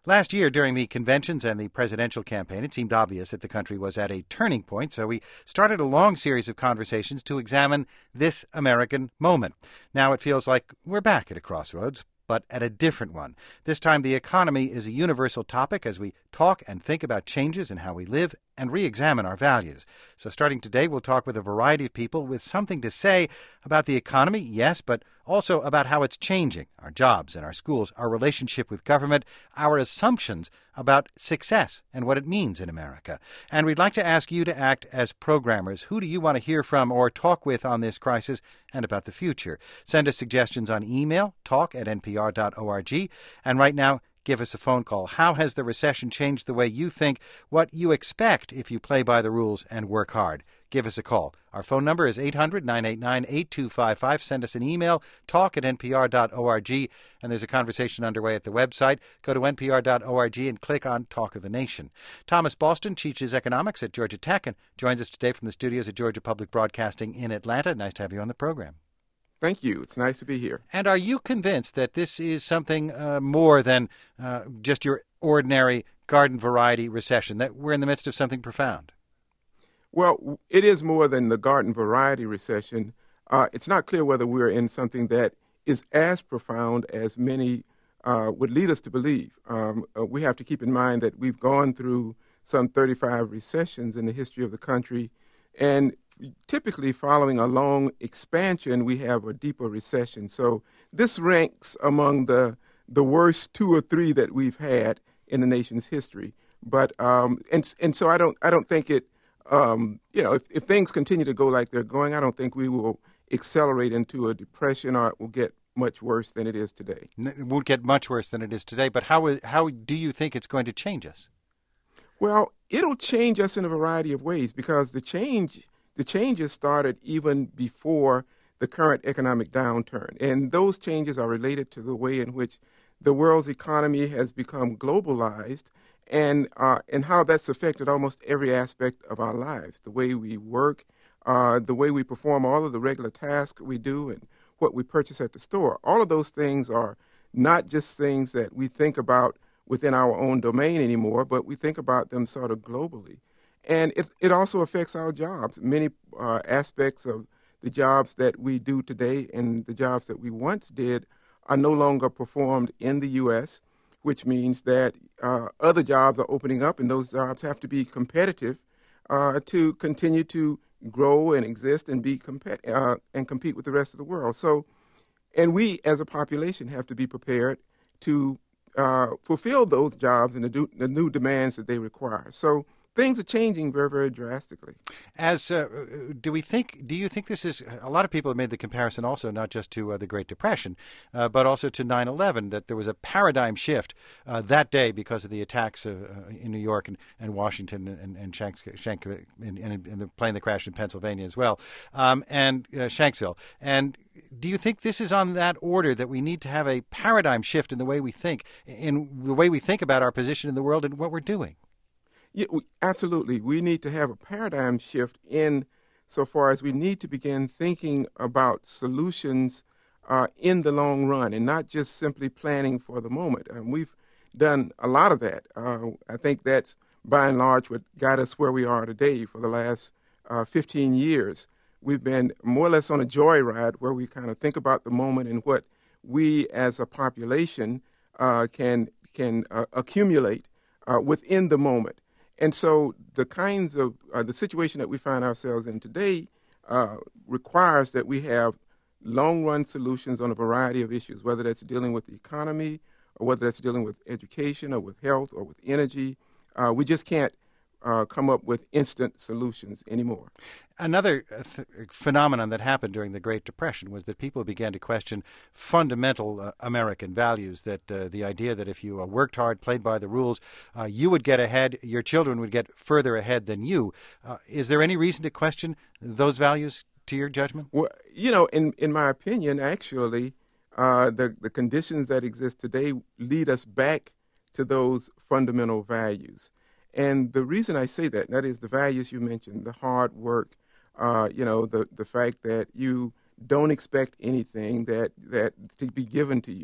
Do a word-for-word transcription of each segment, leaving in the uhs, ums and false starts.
Last year, during the conventions and the presidential campaign, it seemed obvious that the country was at a turning point, so we started a long series of conversations to examine this American moment. Now it feels like we're back at a crossroads, but at a different one. This time, the economy is a universal topic as we talk and think about changes in how we live and re-examine our values. So starting today, we'll talk with a variety of people with something to say about the economy, yes, but also about how it's changing, our jobs and our schools, our relationship with government, our assumptions about success and what it means in America. And we'd like to ask you to act as programmers. Who do you want to hear from or talk with on this crisis and about the future? Send us suggestions on email, talk at n p r dot org. And right now, give us a phone call. How has the recession changed the way you think, what you expect if you play by the rules and work hard? Give us a call. Our phone number is eight hundred, nine eight nine, eight two five five. Send us an email, talk at n p r dot org. And there's a conversation underway at the website. Go to n p r dot org and click on Talk of the Nation. Thomas Boston teaches economics at Georgia Tech and joins us today from the studios at Georgia Public Broadcasting in Atlanta. Nice to have you on the program. Thank you. It's nice to be here. And are you convinced that this is something uh, more than uh, just your ordinary garden variety recession, that we're in the midst of something profound? Well, it is more than the garden variety recession. Uh, it's not clear whether we're in something that is as profound as many uh, would lead us to believe. Um, uh, we have to keep in mind that we've gone through some thirty-five recessions in the history of the country, and typically following a long expansion, we have a deeper recession. So this ranks among the the worst two or three that we've had in the nation's history. But um, and and so I don't I don't think it. Um, you know, if, if things continue to go like they're going, I don't think we will accelerate into a depression, or it will get much worse than it is today. It won't get much worse than it is today. But how how do you think it's going to change us? Well, it'll change us in a variety of ways, because the change the changes started even before the current economic downturn, and those changes are related to the way in which the world's economy has become globalized, and uh, and how that's affected almost every aspect of our lives, the way we work, uh, the way we perform all of the regular tasks we do, and what we purchase at the store. All of those things are not just things that we think about within our own domain anymore, but we think about them sort of globally. And it, it also affects our jobs. Many uh, aspects of the jobs that we do today and the jobs that we once did are no longer performed in the U S, which means that uh, other jobs are opening up, and those jobs have to be competitive uh, to continue to grow and exist and be compet- uh, and compete with the rest of the world. So, and we as a population have to be prepared to uh, fulfill those jobs and the, do- the new demands that they require. So things are changing very, very drastically. As uh, do we think? Do you think this is? A lot of people have made the comparison also not just to uh, the Great Depression, uh, but also to nine eleven. That there was a paradigm shift uh, that day because of the attacks uh, in New York and, and Washington and, and Shanks, Shank, and, and, and the plane that crashed in Pennsylvania as well, um, and uh, Shanksville. And do you think this is on that order, that we need to have a paradigm shift in the way we think, in the way we think about our position in the world and what we're doing? Yeah, we, absolutely. We need to have a paradigm shift in so far as we need to begin thinking about solutions uh, in the long run, and not just simply planning for the moment. And we've done a lot of that. Uh, I think that's by and large what got us where we are today. For the last uh, fifteen years, we've been more or less on a joyride where we kind of think about the moment and what we as a population uh, can, can uh, accumulate uh, within the moment. And so the kinds of, uh, the situation that we find ourselves in today uh, requires that we have long-run solutions on a variety of issues, whether that's dealing with the economy or whether that's dealing with education or with health or with energy. Uh, we just can't uh, come up with instant solutions anymore. Another th- phenomenon that happened during the Great Depression was that people began to question fundamental uh, American values, that uh, the idea that if you uh, worked hard, played by the rules, uh, you would get ahead, your children would get further ahead than you. Uh, is there any reason to question those values, to your judgment? Well, you know, in, in my opinion, actually, uh, the, the conditions that exist today lead us back to those fundamental values. And the reason I say that, that is the values you mentioned, the hard work, uh, you know, the, the fact that you don't expect anything that, that to be given to you,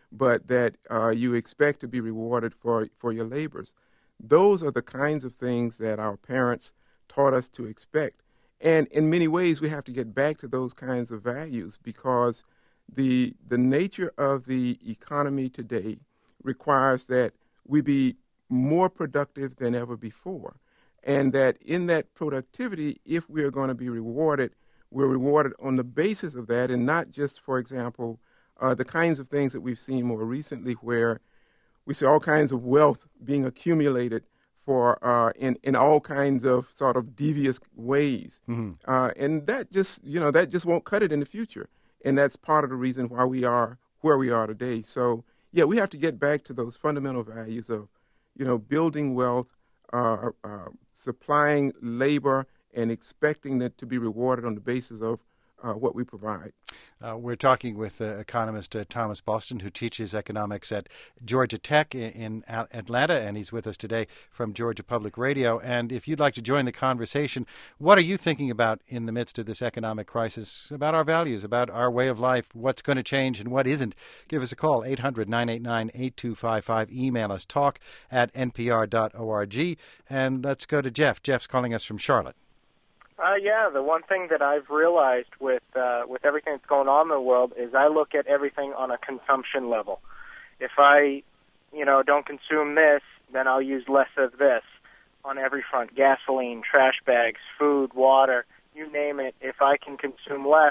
but that uh, you expect to be rewarded for, for your labors. Those are the kinds of things that our parents taught us to expect. And in many ways, we have to get back to those kinds of values because the, the nature of the economy today requires that we be more productive than ever before. And that in that productivity, if we are going to be rewarded, we're rewarded on the basis of that and not just, for example, uh, the kinds of things that we've seen more recently where we see all kinds of wealth being accumulated for uh, in, in all kinds of sort of devious ways. Mm-hmm. Uh, and that just, you know, that just won't cut it in the future. And that's part of the reason why we are where we are today. So, yeah, we have to get back to those fundamental values of, you know, building wealth, uh, uh, supplying labor, and expecting that to be rewarded on the basis of uh, what we provide. Uh, we're talking with uh, economist uh, Thomas Boston, who teaches economics at Georgia Tech in, in Atlanta, and he's with us today from Georgia Public Radio. And if you'd like to join the conversation, what are you thinking about in the midst of this economic crisis, about our values, about our way of life, what's going to change and what isn't? Give us a call, eight hundred, nine eight nine, eight two five five. Email us, talk at n p r dot org. And let's go to Jeff. Jeff's calling us from Charlotte. Uh, yeah, the one thing that I've realized with uh, with everything that's going on in the world is I look at everything on a consumption level. If I, you know, don't consume this, then I'll use less of this on every front. Gasoline, trash bags, food, water, you name it. If I can consume less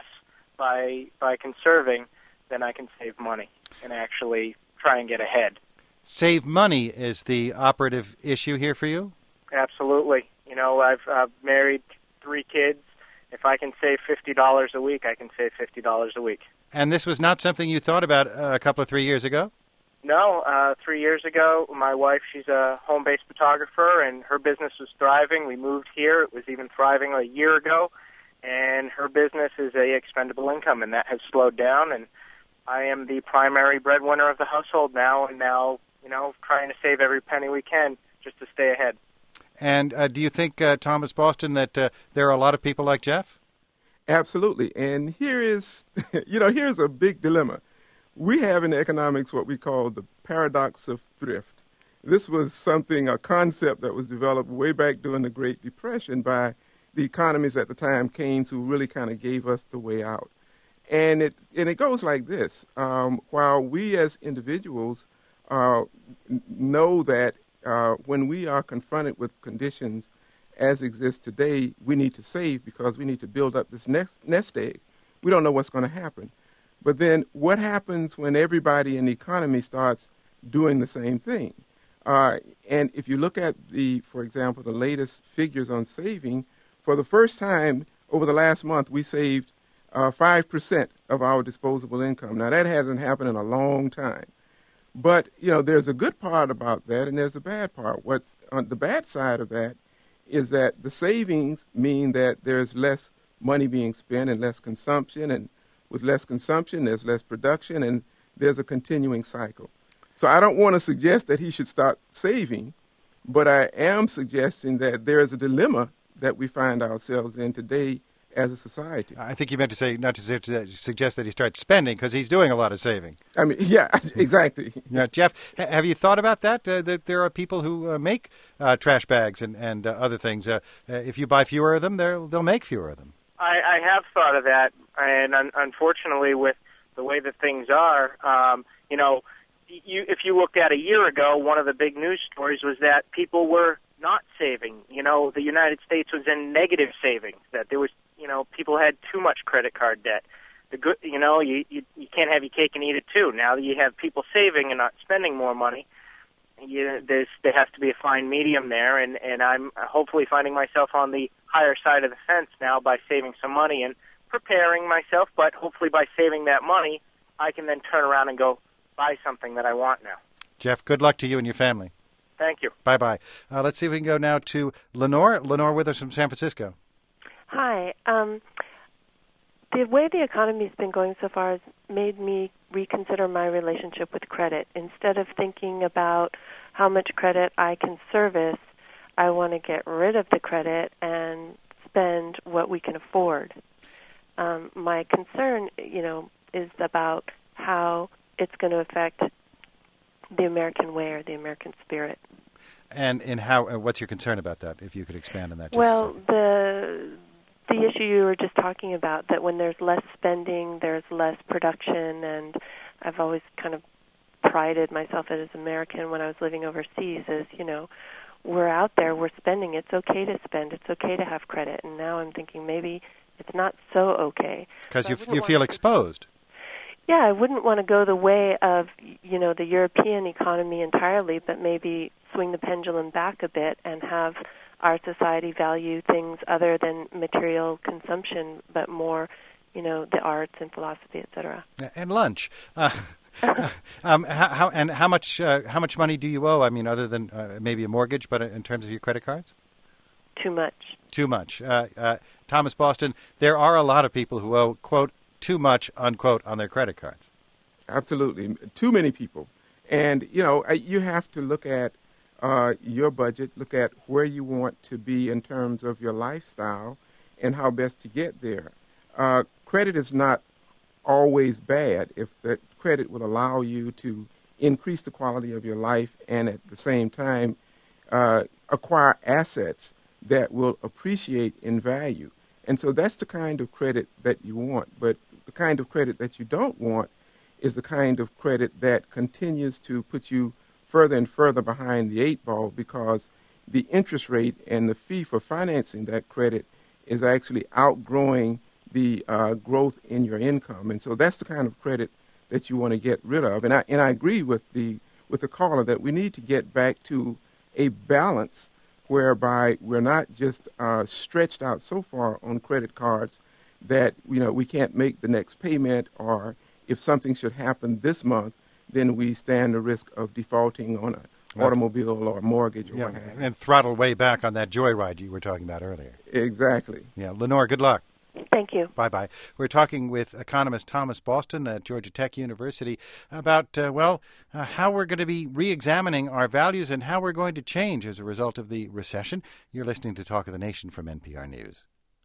by by conserving, then I can save money and actually try and get ahead. Save money is the operative issue here for you? Absolutely. You know, I've uh, married three kids. If I can save fifty dollars a week, I can save fifty dollars a week. And this was not something you thought about uh, a couple of three years ago? No. Uh, three years ago, my wife, she's a home-based photographer, and her business was thriving. We moved here. It was even thriving a year ago, and her business is a expendable income, and that has slowed down, and I am the primary breadwinner of the household now, and now, you know, trying to save every penny we can just to stay ahead. And uh, do you think, uh, Thomas Boston, that uh, there are a lot of people like Jeff? Absolutely. And here is, you know, here's a big dilemma. We have in economics what we call the paradox of thrift. This was something, a concept that was developed way back during the Great Depression by the economists at the time, Keynes, who really kind of gave us the way out. And it and it goes like this. Um, while we as individuals uh, know that Uh, when we are confronted with conditions as exist today, we need to save because we need to build up this next nest egg. We don't know what's going to happen. But then what happens when everybody in the economy starts doing the same thing? Uh, and if you look at the, for example, the latest figures on saving, for the first time over the last month, we saved uh, five percent of our disposable income. Now, that hasn't happened in a long time. But, you know, there's a good part about that and there's a bad part. What's on the bad side of that is that the savings mean that there's less money being spent and less consumption. And with less consumption, there's less production and there's a continuing cycle. So I don't want to suggest that he should stop saving, but I am suggesting that there is a dilemma that we find ourselves in today as a society. I think you meant to say, not to suggest that he starts spending, because he's doing a lot of saving. I mean, yeah, exactly. Yeah, Jeff, have you thought about that? Uh, that there are people who uh, make uh, trash bags and, and uh, other things. Uh, uh, if you buy fewer of them, they'll make fewer of them. I, I have thought of that, and un- unfortunately, with the way that things are, um, you know, you, if you looked at a year ago, one of the big news stories was that people were not saving. You know, the United States was in negative savings, that there was, you know, people had too much credit card debt. The good, you know, you, you you can't have your cake and eat it too. Now that you have people saving and not spending more money, you, there's there has to be a fine medium there, and, and I'm hopefully finding myself on the higher side of the fence now by saving some money and preparing myself, but hopefully by saving that money, I can then turn around and go buy something that I want now. Jeff, good luck to you and your family. Thank you. Bye-bye. Uh, let's see if we can go now to Lenore. Lenore with us from San Francisco. Hi. Um, the way the economy's been going so far has made me reconsider my relationship with credit. Instead of thinking about how much credit I can service, I want to get rid of the credit and spend what we can afford. Um, my concern, you know, is about how it's going to affect the American way or the American spirit. And in how? Uh, what's your concern about that? If you could expand on that. Just well, the the issue you were just talking about, that when there's less spending, there's less production, and I've always kind of prided myself as an American when I was living overseas as, you know, we're out there, we're spending, it's okay to spend, it's okay to have credit, and now I'm thinking maybe it's not so okay. Because so you, you feel to, exposed. Yeah, I wouldn't want to go the way of, you know, the European economy entirely, but maybe swing the pendulum back a bit and have our society value things other than material consumption, but more, you know, the arts and philosophy, et cetera. And lunch. Uh, um, how, how and how much uh, how much money do you owe? I mean, other than uh, maybe a mortgage, but in terms of your credit cards? Too much. Too much. Uh, uh, Thomas Boston, there are a lot of people who owe, quote, too much, unquote, on their credit cards. Absolutely. Too many people. And, you know, you have to look at uh, your budget, look at where you want to be in terms of your lifestyle and how best to get there. Uh, credit is not always bad if that credit will allow you to increase the quality of your life and at the same time uh, acquire assets that will appreciate in value. And so that's the kind of credit that you want. But the kind of credit that you don't want is the kind of credit that continues to put you further and further behind the eight ball, because the interest rate and the fee for financing that credit is actually outgrowing the uh, growth in your income. And so that's the kind of credit that you want to get rid of. And I, and I agree with the, with the caller that we need to get back to a balance whereby we're not just uh, stretched out so far on credit cards that, you know, we can't make the next payment, or if something should happen this month, then we stand the risk of defaulting on an automobile or mortgage or yeah, what have you. And throttle way back on that joyride you were talking about earlier. Exactly. Yeah, Lenore, good luck. Thank you. Bye-bye. We're talking with economist Thomas Boston at Georgia Tech University about, uh, well, uh, how we're going to be re-examining our values and how we're going to change as a result of the recession. You're listening to Talk of the Nation from N P R News.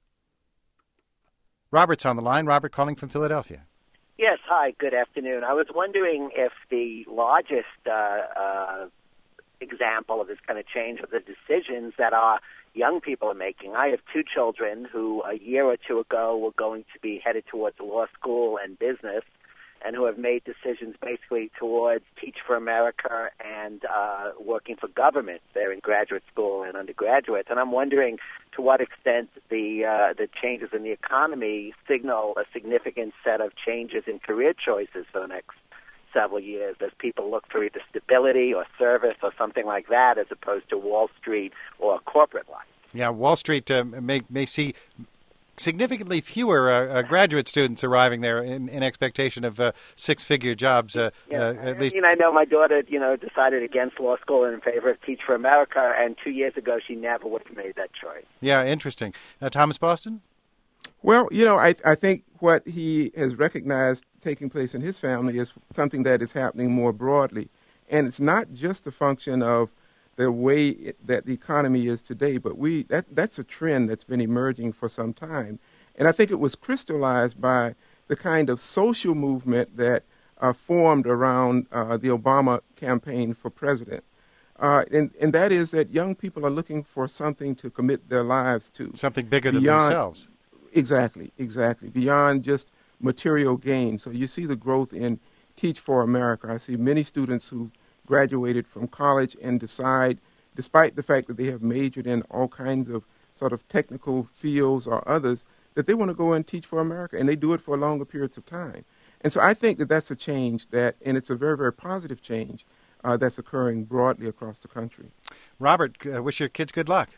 Robert's on the line. Robert calling from Philadelphia. Yes, hi, good afternoon. I was wondering if the largest uh, uh, example of this kind of change are the decisions that our young people are making. I have two children who a year or two ago were going to be headed towards law school and business, and who have made decisions basically towards Teach for America and uh, working for government. They're in graduate school and undergraduate. And I'm wondering to what extent the uh, the changes in the economy signal a significant set of changes in career choices for the next several years as people look for either stability or service or something like that, as opposed to Wall Street or corporate life. Yeah, Wall Street uh, may may see significantly fewer uh, uh, graduate students arriving there in, in expectation of uh, six-figure jobs. Uh, yeah, uh, at least, I mean, I know my daughter, you know, decided against law school and in favor of Teach for America, and two years ago she never would have made that choice. Yeah, interesting. Uh, Thomas Boston? Well, you know, I, I think what he has recognized taking place in his family is something that is happening more broadly. And it's not just a function of the way it, that the economy is today, but we that that's a trend that's been emerging for some time. And I think it was crystallized by the kind of social movement that uh, formed around uh, the Obama campaign for president. Uh, and, and that is that young people are looking for something to commit their lives to. Something bigger beyond, than themselves. Exactly, exactly. Beyond just material gain. So you see the growth in Teach for America. I see many students who graduated from college and decide, despite the fact that they have majored in all kinds of sort of technical fields or others, that they want to go and teach for America, and they do it for longer periods of time. And so I think that that's a change that, and it's a very, very positive change uh, that's occurring broadly across the country. Robert, uh, wish your kids good luck.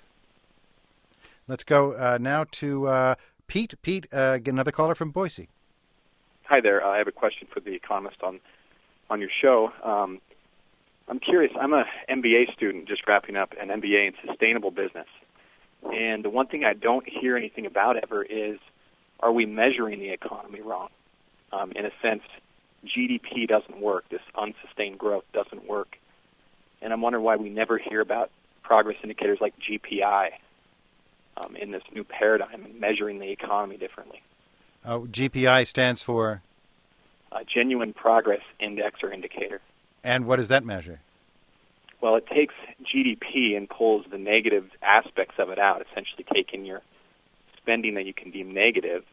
Let's go uh, now to uh, Pete. Pete, uh, get another caller from Boise. Hi there. Uh, I have a question for the economist on on your show. Um, I'm curious. I'm a M B A student just wrapping up an M B A in sustainable business. And the one thing I don't hear anything about ever is, are we measuring the economy wrong? Um, in a sense, G D P doesn't work. This unsustained growth doesn't work. And I'm wondering why we never hear about progress indicators like G P I um, in this new paradigm and measuring the economy differently. Oh, G P I stands for? a genuine progress index or indicator. And what does that measure? Well, it takes G D P and pulls the negative aspects of it out, essentially taking your spending that you can deem negative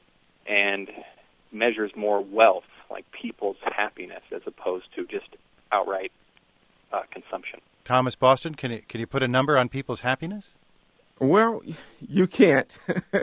and measures more wealth, like people's happiness, as opposed to just outright uh, consumption. Thomas Boston, can you, can you put a number on people's happiness? Well, you can't.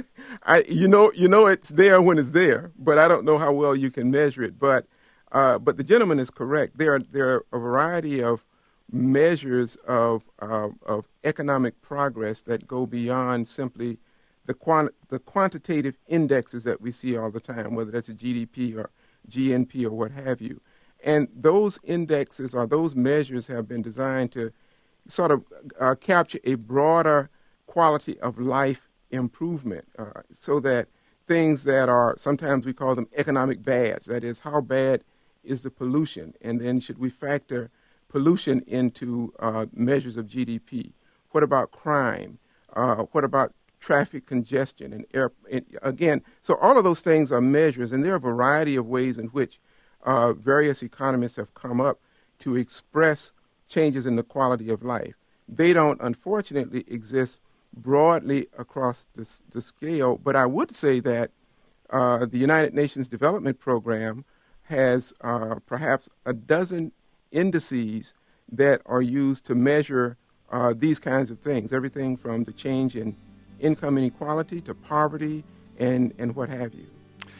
I, you know, you know it's there when it's there, but I don't know how well you can measure it. But, uh, but the gentleman is correct. There are there are a variety of measures of uh, of economic progress that go beyond simply the quant the quantitative indexes that we see all the time, whether that's a G D P or G N P or what have you. And those indexes or those measures have been designed to sort of uh, capture a broader quality of life improvement, uh, so that things that are, sometimes we call them economic bads, that is, how bad is the pollution, and then should we factor pollution into uh, measures of G D P? What about crime? Uh, what about traffic congestion and air? And again, so all of those things are measures, and there are a variety of ways in which uh, various economists have come up to express changes in the quality of life. They don't, unfortunately, exist broadly across the, the scale, but I would say that uh, the United Nations Development Program has uh, perhaps a dozen indices that are used to measure uh, these kinds of things, everything from the change in income inequality to poverty and, and what have you.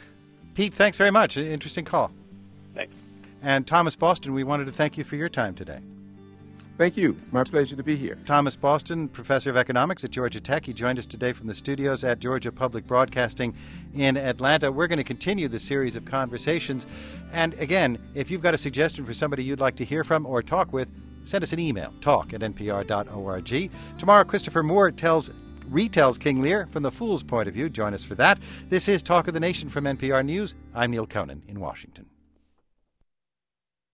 Pete, thanks very much. Interesting call. Thanks. And Thomas Boston, we wanted to thank you for your time today. Thank you. My pleasure to be here. Thomas Boston, professor of economics at Georgia Tech. He joined us today from the studios at Georgia Public Broadcasting in Atlanta. We're going to continue the series of conversations. And again, if you've got a suggestion for somebody you'd like to hear from or talk with, send us an email, talk at n p r dot org. Tomorrow, Christopher Moore tells retells King Lear from the fool's point of view. Join us for that. This is Talk of the Nation from N P R News. I'm Neil Conan in Washington.